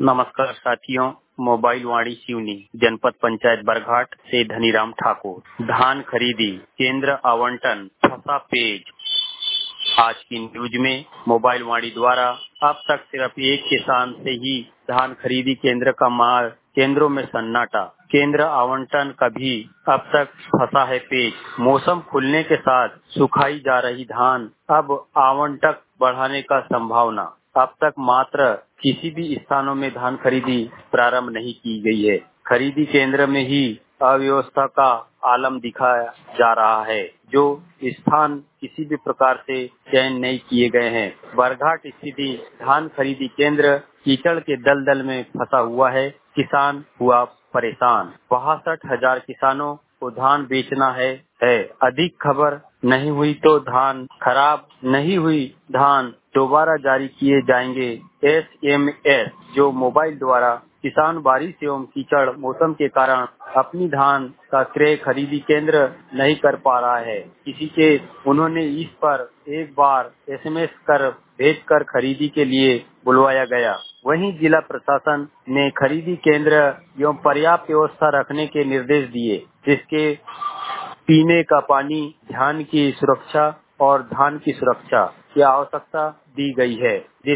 नमस्कार साथियों, मोबाइल वाणी सिवनी जनपद पंचायत बरघाट से धनीराम ठाकुर। धान खरीदी केंद्र आवंटन फंसा पेज। आज की न्यूज में मोबाइल वाणी द्वारा अब तक सिर्फ एक किसान से ही धान खरीदी केंद्र का माल केंद्रों में सन्नाटा। केंद्र आवंटन का भी अब तक फंसा है पेच। मौसम खुलने के साथ सुखाई जा रही धान, अब आवंटन बढ़ाने का संभावना। अब तक मात्र किसी भी स्थानों में धान खरीदी प्रारंभ नहीं की गई है। खरीदी केंद्र में ही अव्यवस्था का आलम दिखाया जा रहा है, जो स्थान किसी भी प्रकार से चयन नहीं किए गए हैं। बरघाट स्थिति धान खरीदी केंद्र कीचड़ के दलदल में फंसा हुआ है। किसान हुआ परेशान। 62,000 किसानों को धान बेचना है। अधिक खबर नहीं हुई तो धान खराब नहीं हुई धान दोबारा जारी किए जाएंगे SMS, जो मोबाइल द्वारा किसान बारिश एवं कीचड़ मौसम के कारण अपनी धान का क्रय खरीदी केंद्र नहीं कर पा रहा है। किसी के उन्होंने इस पर एक बार SMS कर भेजकर खरीदी के लिए बुलवाया गया। वहीं जिला प्रशासन ने खरीदी केंद्र एवं पर्याप्त व्यवस्था रखने के निर्देश दिए, जिसके पीने का पानी, धान की सुरक्षा और धान की सुरक्षा की आवश्यकता दी गई है।